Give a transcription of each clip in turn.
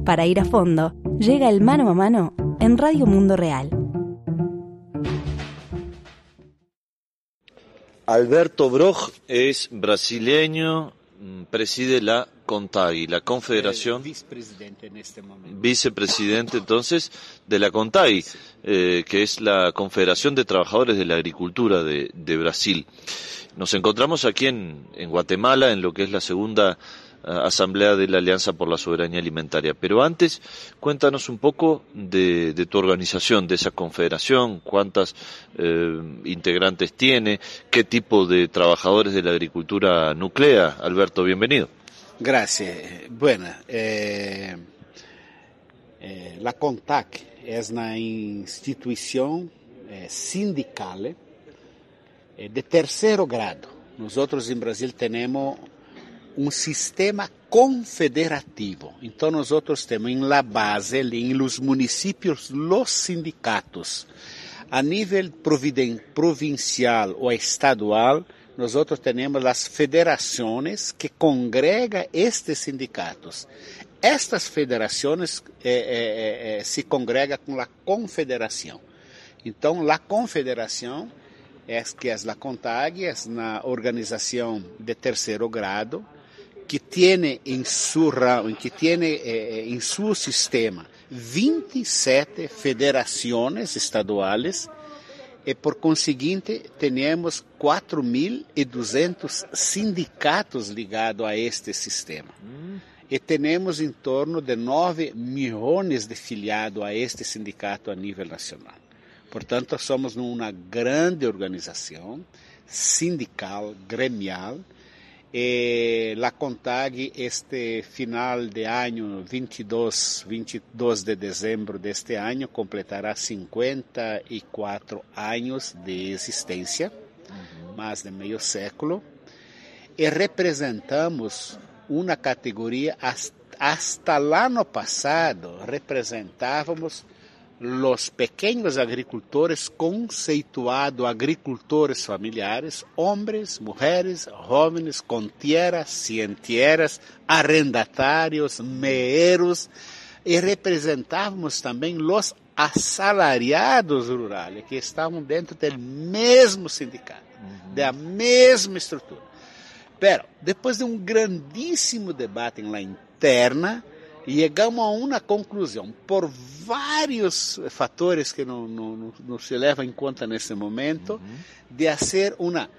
Para ir a fondo, llega el Mano a Mano en Radio Mundo Real. Alberto Broch es brasileño, preside la CONTAGI, la Confederación, vicepresidente en este momento. Vicepresidente entonces de la CONTAGI, que es la Confederación de Trabajadores de la Agricultura de Brasil. Nos encontramos aquí en Guatemala, en lo que es la segunda Asamblea de la Alianza por la Soberanía Alimentaria. Pero antes, cuéntanos un poco de tu organización, de esa confederación, cuántas integrantes tiene, qué tipo de trabajadores de la agricultura nuclea. Alberto, bienvenido. Gracias. Bueno, la CONTAG es una institución sindical de terceiro grado. Nosotros en Brasil tenemos un sistema confederativo. Então, nosotros tenemos en la base, en los municipios, los sindicatos. A nivel provincial o estadual, nosotros tenemos las federaciones que congregan estes sindicatos. Estas federaciones se congregam com a confederação. Então, a confederação, que é a CONTAG, é uma organização de terceiro grado, que tiene en su sistema 27 federaciones estaduales y por consiguiente tenemos 4.200 sindicatos ligados a este sistema. Y tenemos en torno de 9 millones de filiados a este sindicato a nivel nacional. Por tanto, somos una grande organización sindical, gremial. La CONTAG este final de año 22 de diciembre de este año completará 54 años de existencia, más de medio século, y representamos una categoría, hasta el año pasado representábamos los pequeños agricultores conceituados agricultores familiares, hombres, mujeres, jóvenes, con tierras, sin tierras, arrendatarios, meeros, y representábamos también los asalariados rurales que estaban dentro del mismo sindicato, de la misma estructura. Pero después de un grandísimo debate en la interna, chegamos a uma conclusão, por vários fatores que não se levam em conta nesse momento, de fazer uma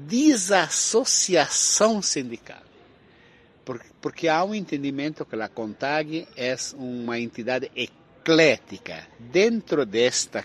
desassociação sindical. Porque há um entendimento que a CONTAG é uma entidade eclética. Dentro desta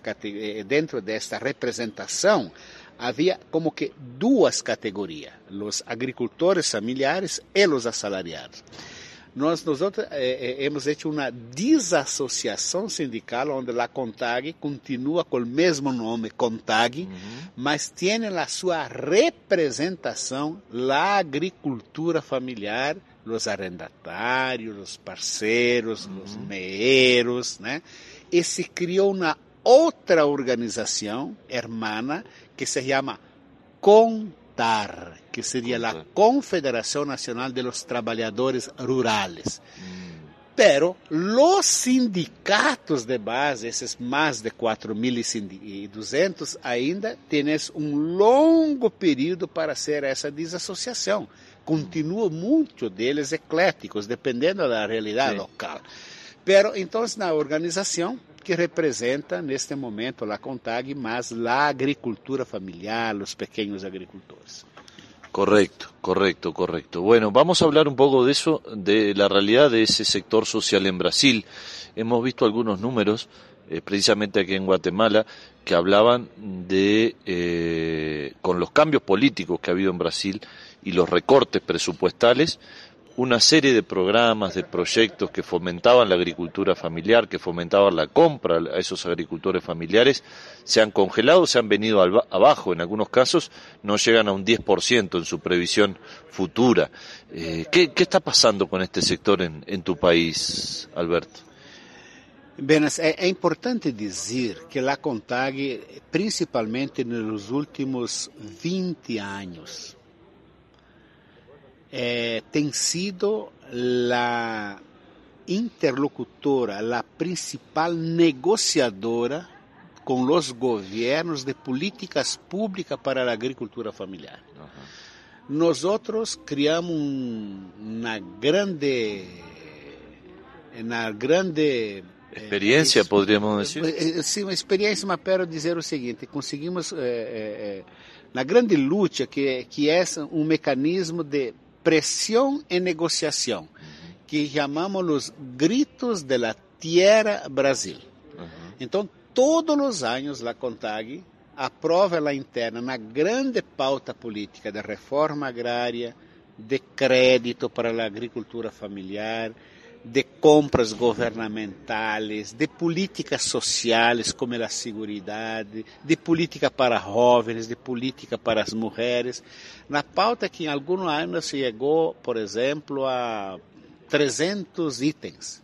representação, havia como que duas categorias, os agricultores familiares e os assalariados. Nós hemos hecho uma desassociação sindical, onde a CONTAG continua com o mesmo nome, CONTAG, mas tem a sua representação na agricultura familiar, os arrendatários, os parceiros, os meeros, né? E se criou uma outra organização hermana que se chama CONTAR, que sería la Confederación Nacional de los Trabajadores Rurales. Pero los sindicatos de base, esos más de 4.200, ainda tienes un longo período para hacer esa desasociación. Continuam muitos deles ecléticos, dependendo da realidade local. Pero, entonces, na organização que representa, neste momento, a CONTAG, mas a agricultura familiar, os pequenos agricultores. Correcto. Bueno, vamos a hablar un poco de eso, de la realidad de ese sector social en Brasil. Hemos visto algunos números, precisamente aquí en Guatemala, que hablaban de, con los cambios políticos que ha habido en Brasil y los recortes presupuestales, una serie de programas, de proyectos que fomentaban la agricultura familiar, que fomentaban la compra a esos agricultores familiares, se han congelado, se han venido abajo, en algunos casos no llegan a un 10% en su previsión futura. ¿Qué está pasando con este sector en tu país, Alberto? Bem, é importante dizer que a CONTAG, principalmente nos últimos 20 anos, tem sido interlocutora, la principal negociadora con los gobiernos de políticas públicas para la agricultura familiar. Nosotros criamos una grande experiencia, podríamos decir. Sim, uma experiência, mas quero dizer o seguinte: conseguimos na grande luta que é um mecanismo de pressão e negociação, que chamamos os gritos de la tierra Brasil. Então, todos os anos, a CONTAG aprova a interna na grande pauta política de reforma agrária, de crédito para a agricultura familiar, de compras governamentais, de políticas sociais como a seguridade, de política para jovens, de política para as mulheres. Na pauta que em alguns anos chegou, por exemplo, a 300 itens.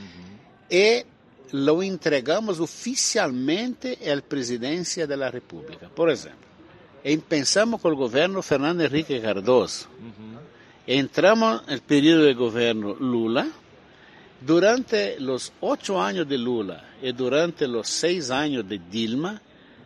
E lo entregamos oficialmente à presidência da República. Por exemplo, pensamos com o governo Fernando Henrique Cardoso. Entramos no período de governo Lula. Durante os 8 anos de Lula e durante os 6 anos de Dilma,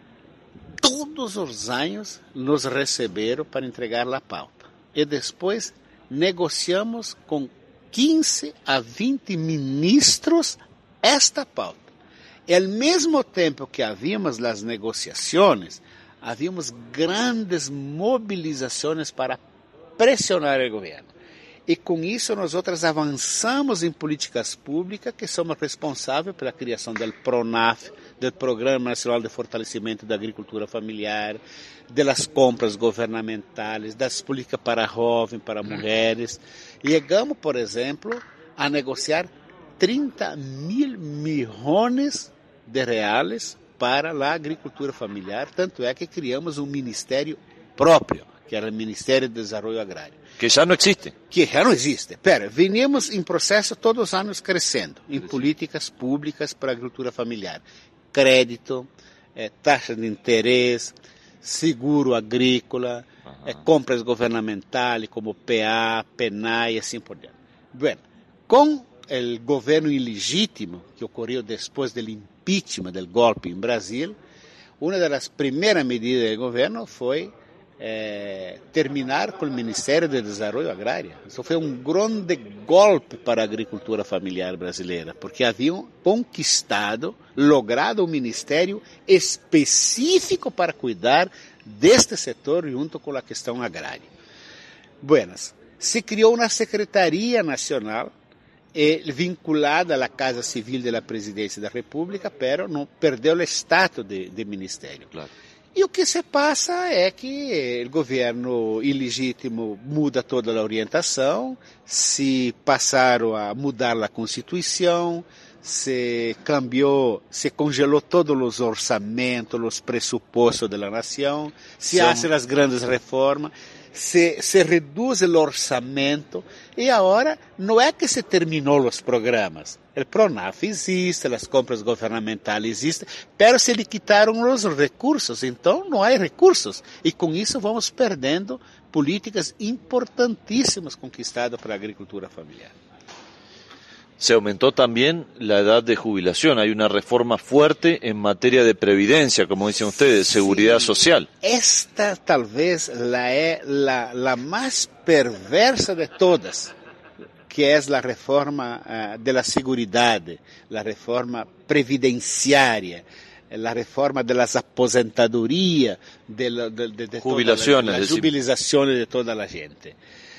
todos os anos nos receberam para entregar a pauta. E depois negociamos com 15 a 20 ministros esta pauta. E ao mesmo tempo que havíamos as negociações, havíamos grandes mobilizações para pressionar o governo. E com isso nós avançamos em políticas públicas que somos responsáveis pela criação do PRONAF, do Programa Nacional de Fortalecimento da Agricultura Familiar, das compras governamentais, das políticas para jovens, para mulheres. Chegamos, por exemplo, a negociar 30 mil milhões de reais para a agricultura familiar, tanto é que criamos um ministério próprio, que era o Ministério do Desenvolvimento Agrário. Que já não existe. Que já não existe. Venimos em processo todos os anos crescendo em políticas públicas para a agricultura familiar. Crédito, taxa de interesse, seguro agrícola, compras governamentais como PA, PENAI e assim por diante. Bueno, com o governo ilegítimo que ocorreu depois do impeachment, do golpe em Brasil, uma das primeiras medidas do governo foi terminar com o Ministério do Desenvolvimento Agrário. Isso foi um grande golpe para a agricultura familiar brasileira, porque haviam conquistado, logrado um ministério específico para cuidar deste setor junto com a questão agrária. Buenas, se criou uma Secretaria Nacional vinculada à Casa Civil da Presidência da República, mas não perdeu o status de ministério. Claro. E o que se passa é que o governo ilegítimo muda toda a orientação, se passaram a mudar a Constituição, se congelou todos os orçamentos, os pressupostos da nação, se fazem as grandes reformas, se reduz o orçamento e agora não é que se terminou os programas. O PRONAF existe, as compras governamentais existem, mas se lhe quitaram os recursos, então não há recursos. E com isso vamos perdendo políticas importantíssimas conquistadas para a agricultura familiar. Se aumentó también la edad de jubilación. Hay una reforma fuerte en materia de previdencia, como dicen ustedes, seguridad social. Esta tal vez la más perversa de todas, que es la reforma de la seguridad, la reforma previdenciaria, la reforma de las aposentadorias, de jubilaciones, las jubilaciones de toda la gente.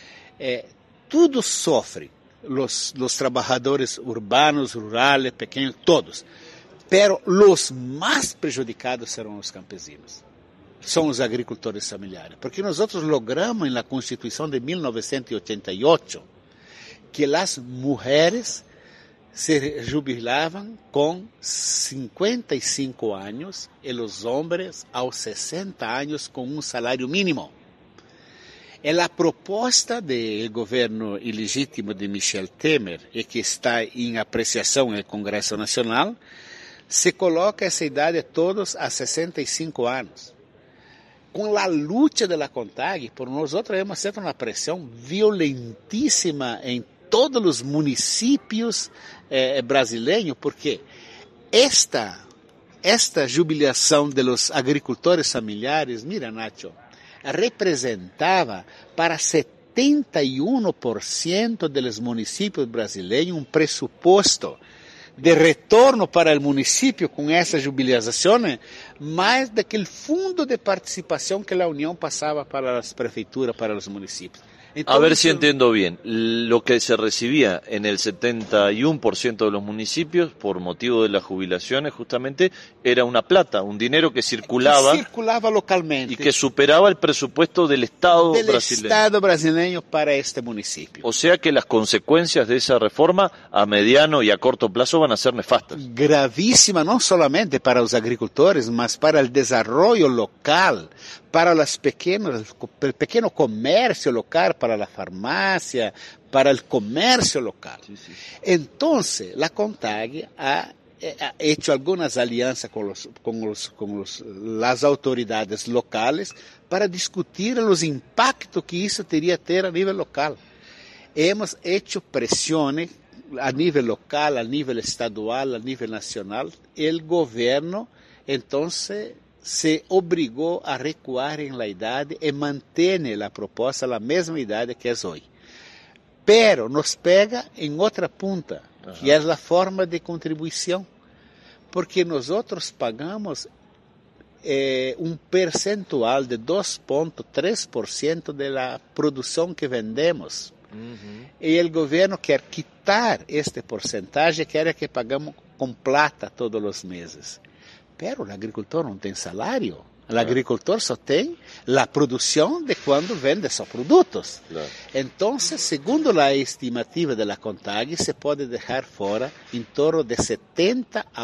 Tudo sofre. Los trabajadores urbanos, rurales, pequeños, todos. Pero los más perjudicados serão os campesinos. São os agricultores familiares. Porque nós logramos em la Constituição de 1988 que as mulheres se jubilavam com 55 anos e os homens aos 60 anos com um salário mínimo. A proposta do governo ilegítimo de Michel Temer, e que está em apreciação no Congresso Nacional, se coloca essa idade todos a 65 anos. Com a luta da CONTAG, por nós hemos feito uma pressão violentíssima em todos os municípios brasileiros, porque esta jubilação dos agricultores familiares, mira, Nacho, representava para 71% dos municípios brasileiros um pressuposto de retorno para o município com essa jubilação, mais do que o fundo de participação que a União passava para as prefeituras, para os municípios. Entonces, a ver si entiendo bien, lo que se recibía en el 71% de los municipios por motivo de las jubilaciones justamente era una plata, un dinero que circulaba localmente y que superaba el presupuesto del Estado brasileño para este municipio. O sea que las consecuencias de esa reforma a mediano y a corto plazo van a ser nefastas. Gravísima, no solamente para los agricultores, mas para el desarrollo local, para el pequeño comercio local, para la farmacia, para el comercio local. Sí, sí. Entonces, la CONTAG ha hecho algunas alianzas con las autoridades locales para discutir los impactos que eso debería tener a nivel local. Hemos hecho presiones a nivel local, a nivel estadual, a nivel nacional. El gobierno, entonces, se obrigou a recuar em la idade e mantém a proposta a mesma idade que é hoje. Pero nos pega em outra punta, que é a forma de contribuição, porque nós pagamos um percentual de 2,3% da produção que vendemos. E o governo quer quitar este porcentagem, quer que pagamos com plata todos os meses. Pero o agricultor não tem salário. O agricultor só tem a produção de quando vende seus produtos. Então, segundo a estimativa da CONTAG, se pode deixar fora em torno de 70% a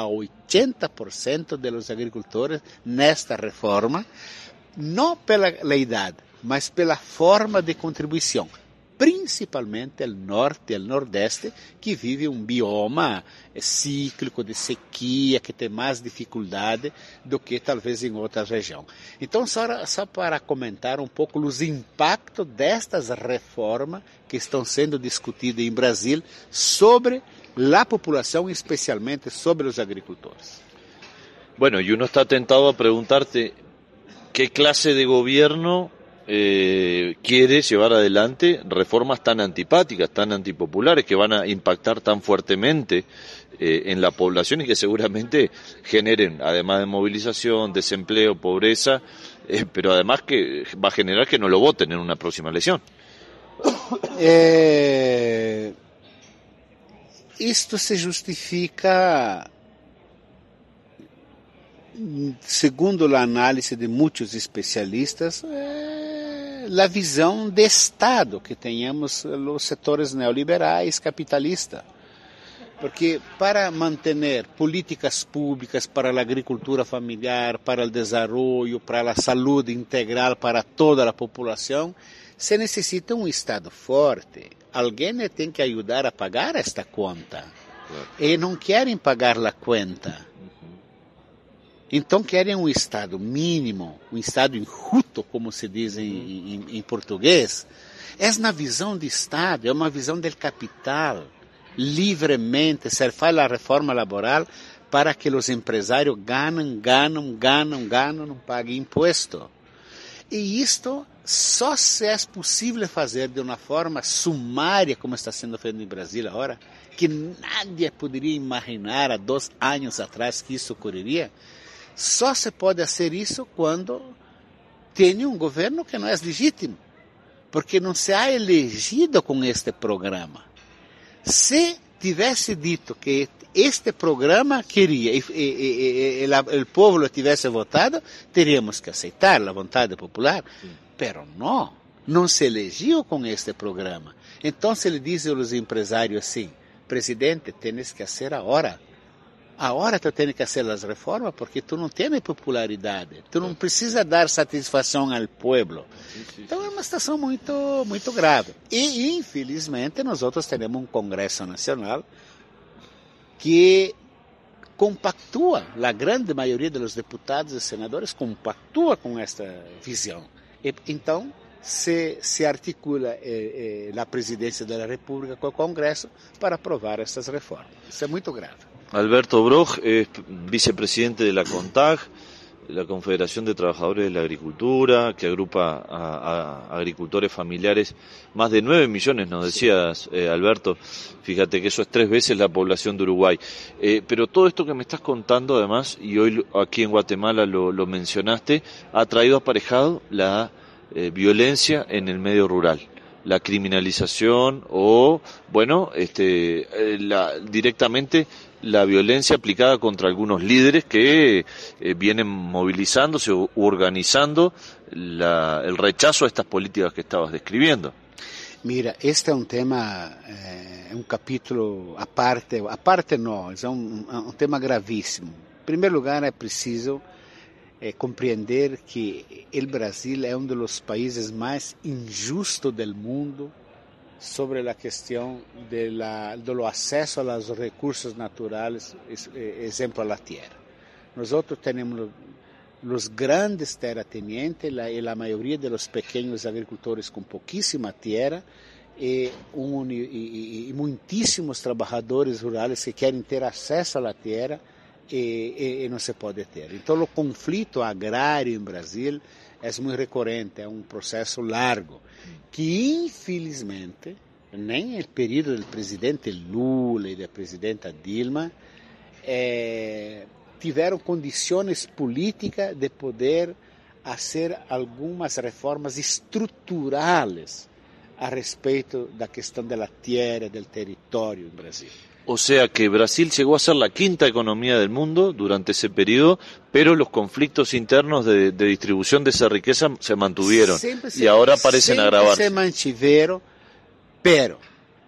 80% dos agricultores nesta reforma, não pela idade, mas pela forma de contribuição. Principalmente o norte e o nordeste, que vive um bioma cíclico de sequia, que tem mais dificuldade do que talvez em outra região. Então, só para comentar um pouco os impactos destas reformas que estão sendo discutidas em Brasil sobre a população, especialmente sobre os agricultores. Bueno, y uno está tentado a preguntarte qué clase de gobierno quiere llevar adelante reformas tan antipáticas, tan antipopulares, que van a impactar tan fuertemente en la población y que seguramente generen, además de movilización, desempleo, pobreza, pero además que va a generar que no lo voten en una próxima elección. Isto se justifica, segundo a análise de muitos especialistas, a visão de Estado que tenhamos os setores neoliberais, capitalistas. Porque para manter políticas públicas para a agricultura familiar, para o desenvolvimento, para a saúde integral para toda a população, se necessita um Estado forte. Alguém tem que ajudar a pagar esta conta. E não querem pagar a conta. Então querem um Estado mínimo, um Estado enxuto, como se diz em português. É na visão de Estado, é uma visão do capital, livremente, se faz a reforma laboral para que os empresários ganhem, não paguem imposto. E isto só se é possível fazer de uma forma sumária, como está sendo feito em Brasil agora, que nadie poderia imaginar há 2 anos atrás que isso ocorreria. Só se pode fazer isso quando tem um governo que não é legítimo, porque não se ha elegido com este programa. Se tivesse dito que este programa queria e o povo tivesse votado, teríamos que aceitar a vontade popular, pero não se elegeu com este programa. Então ele diz aos empresários assim: presidente, tens que fazer agora. Agora tu tens que fazer as reformas porque tu não tens popularidade, tu não precisa dar satisfação ao povo. Então é uma situação muito grave. E infelizmente nós temos um Congresso Nacional que compactua, a grande maioria dos deputados e senadores compactua com esta visão. E, então se articula a presidência da República com o Congresso para aprovar essas reformas. Isso é muito grave. Alberto Broch es vicepresidente de la CONTAG, la Confederación de Trabajadores de la Agricultura, que agrupa a agricultores familiares, más de 9 millones, nos decías, Alberto, fíjate que eso es 3 veces la población de Uruguay. Pero todo esto que me estás contando, además, y hoy aquí en Guatemala lo mencionaste, ha traído aparejado la violencia en el medio rural, la criminalización o, bueno, directamente la violencia aplicada contra algunos líderes que vienen movilizándose u organizando el rechazo a estas políticas que estabas describiendo. Mira, este é um tema, um capítulo à parte não, é um tema gravíssimo. Em primeiro lugar, é preciso compreender que o Brasil é um dos países mais injustos do mundo sobre a questão do acesso aos recursos naturais, exemplo, a terra. Nós temos os grandes terratenientes e a maioria dos pequenos agricultores com pouquíssima terra e muitíssimos trabalhadores rurais que querem ter acesso à terra e não se pode ter. Então, o conflito agrário em Brasil é muito recorrente, é um processo largo, que infelizmente, nem no período do presidente Lula e da presidenta Dilma, tiveram condições políticas de poder fazer algumas reformas estruturais a respeito da questão da terra, do território em Brasil. O sea que Brasil llegó a ser la 5ª economía del mundo durante ese periodo, pero los conflictos internos de distribución de esa riqueza se mantuvieron y ahora parecen agravarse. Se mantiveram, pero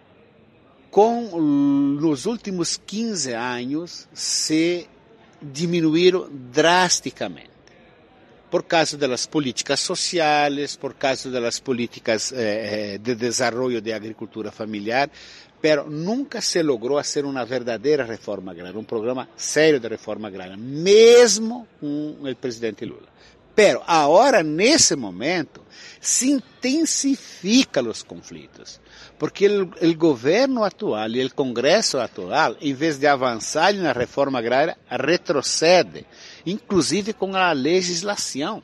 com os últimos 15 anos se diminuíram drasticamente. Por causa das políticas sociais, por causa das políticas de desenvolvimento da agricultura familiar, pero nunca se logrou fazer uma verdadeira reforma agrária, um programa sério de reforma agrária, mesmo com o presidente Lula. Pero agora, nesse momento, se intensificam os conflitos, porque o governo atual e o Congresso atual, em vez de avançar na reforma agrária, retrocede, inclusive com a legislação.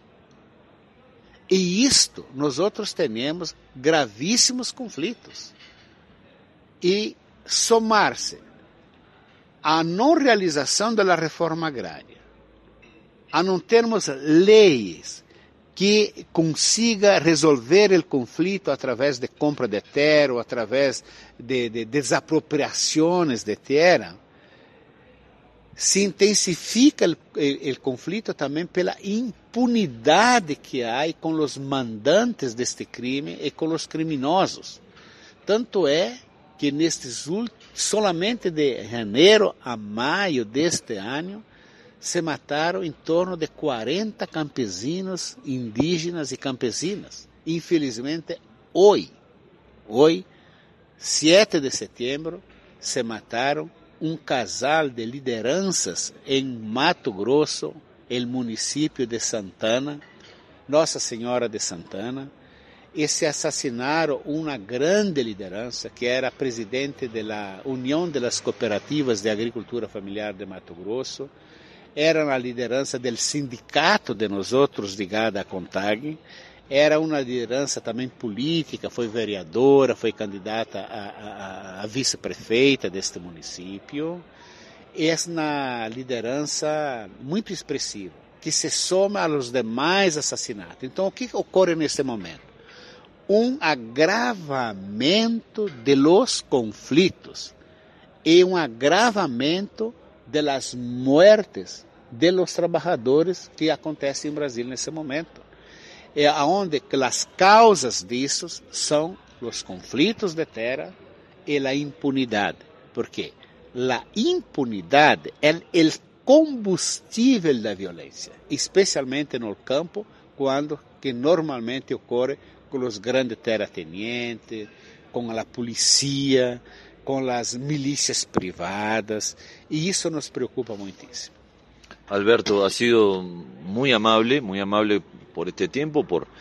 E isto, nós temos gravíssimos conflitos. E somar-se à não realização da reforma agrária, a não termos leis que consiga resolver o conflito através de compra de terra ou através de desapropriações de terra, se intensifica o conflito também pela impunidade que há com os mandantes deste crime e com os criminosos. Tanto é que solamente de janeiro a maio deste ano se mataram em torno de 40 campesinos, indígenas e campesinas. Infelizmente, hoje, 7 de setembro, se mataram um casal de lideranças em Mato Grosso, el município de Santana, Nossa Senhora de Santana, e se assassinaram uma grande liderança que era presidente da União das Cooperativas de Agricultura Familiar de Mato Grosso, era a liderança do sindicato de nós outros ligada à CONTAG, era uma liderança também política, foi vereadora, foi candidata a vice-prefeita deste município, é uma liderança muito expressiva, que se soma aos demais assassinatos. Então, o que ocorre neste momento? Um agravamento de los conflitos e um agravamento de las muertes de los trabalhadores que acontecem em Brasil nesse momento. É onde as causas disso são os conflitos de terra e a impunidade. Porque a impunidade é o combustível da violência, especialmente no campo, quando que normalmente ocorre com os grandes terratenientes, com a polícia, com as milícias privadas, e isso nos preocupa muitíssimo. Alberto, ha sido muy amable por este tiempo, por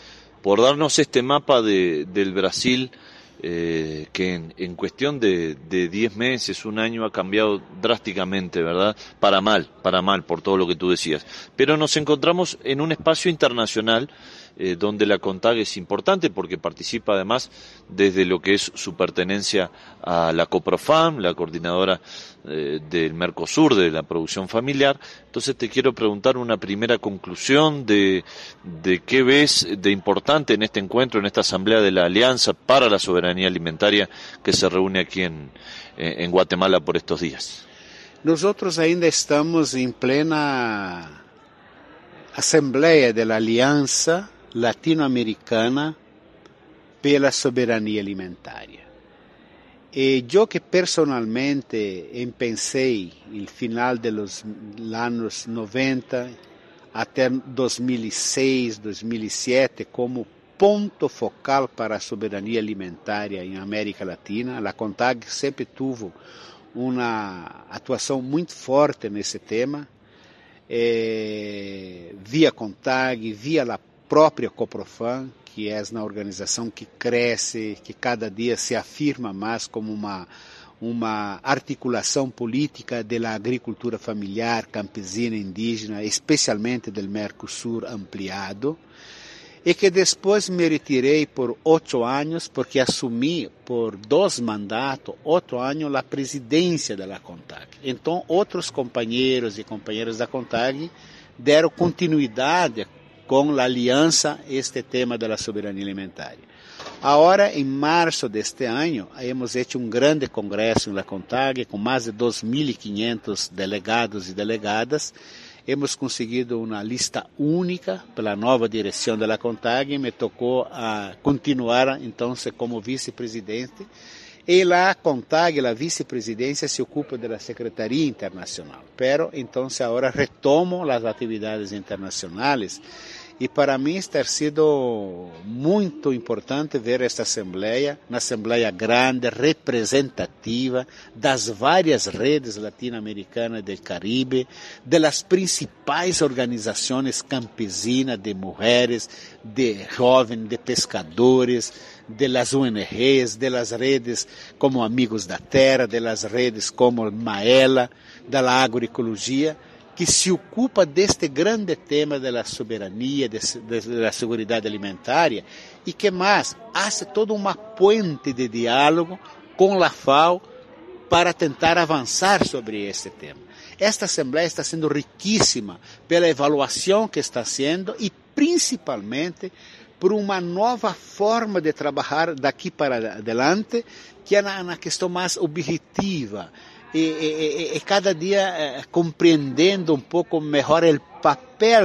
por darnos este mapa del Brasil, que en cuestión de 10 meses, un año, ha cambiado drásticamente, ¿verdad? Para mal, por todo lo que tú decías. Pero nos encontramos en un espacio internacional donde la CONTAG es importante porque participa además desde lo que es su pertenencia a la COPROFAM, la coordinadora del Mercosur de la producción familiar. Entonces te quiero preguntar una primera conclusión de qué ves de importante en este encuentro, en esta asamblea de la Alianza para la Soberanía Alimentaria que se reúne aquí en Guatemala por estos días. Nosotros ainda estamos en plena asamblea de la Alianza Latinoamericana pela Soberania Alimentaria. E eu que personalmente pensei no final dos anos 90 até 2006, 2007 como ponto focal para a soberania alimentária em América Latina. A CONTAG sempre teve uma atuação muito forte nesse tema, via CONTAG, via a própria COPROFAM, que é uma organização que cresce, que cada dia se afirma mais como uma articulação política da agricultura familiar, campesina, indígena, especialmente do Mercosur ampliado, e que depois me retirei por 8 anos, porque assumi por 2 mandatos, 8 anos, a presidência da CONTAG. Então, outros companheiros e companheiras da CONTAG deram continuidade com a aliança este tema da soberania alimentária. Agora, em março deste ano, hemos hecho um grande congresso na CONTAG, com mais de 2.500 delegados e delegadas. Hemos conseguido uma lista única pela nova direção da CONTAG. Me tocou continuar, então, como vice-presidente. E a CONTAG, a vice-presidência, se ocupa da Secretaria Internacional. Pero, então, agora retomo as atividades internacionais. E para mim tem sido muito importante ver esta assembleia, uma assembleia grande, representativa, das várias redes latino-americanas do Caribe, das principais organizações campesinas de mulheres, de jovens, de pescadores, das ONGs, das redes como Amigos da Terra, das redes como Maela, da agroecologia, que se ocupa deste grande tema da soberania, da segurança alimentar, e que mais faz toda uma ponte de diálogo com a FAO para tentar avançar sobre este tema. Esta assembleia está sendo riquíssima pela avaliação que está sendo e principalmente por uma nova forma de trabalhar daqui para adelante, que é na questão mais objetiva, e cada dia compreendendo um pouco melhor o papel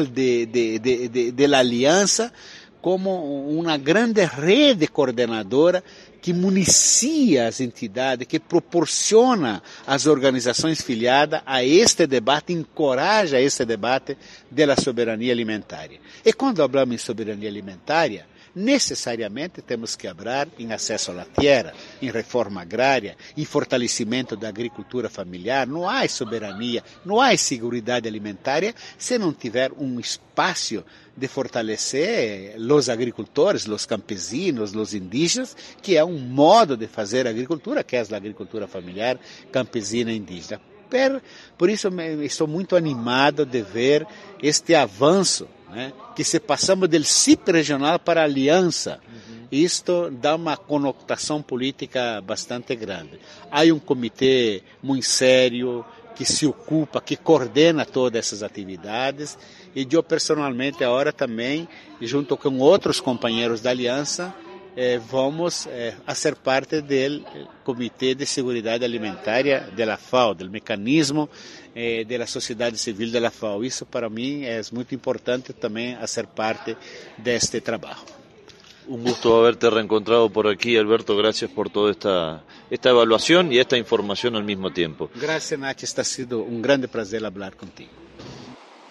da aliança como uma grande rede coordenadora que municia as entidades, que proporciona às organizações filiadas a este debate, encoraja este debate da soberania alimentária. E quando falamos em soberania alimentária, necessariamente temos que falar em acesso à terra, em reforma agrária, em fortalecimento da agricultura familiar. Não há soberania, não há segurança alimentar se não tiver um espaço de fortalecer os agricultores, os campesinos, os indígenas, que é um modo de fazer agricultura, que é a agricultura familiar, campesina e indígena. Por isso estou muito animado de ver este avanço, né? Que se passamos do CIP regional para a aliança. Isto dá uma conotação política bastante grande. Há um comitê muito sério que se ocupa, que coordena todas essas atividades, e eu personalmente agora também, junto com outros companheiros da aliança, vamos a ser parte do Comitê de Seguridade Alimentária da FAO, do mecanismo da sociedade civil da FAO. Isso para mim é muito importante também a ser parte deste trabalho. Un gusto haberte reencontrado por aquí, Alberto. Gracias por toda esta evaluación y esta información al mismo tiempo. Gracias, Nath. Está sido un grande placer hablar contigo.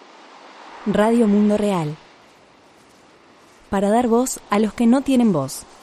Radio Mundo Real. Para dar voz a los que no tienen voz.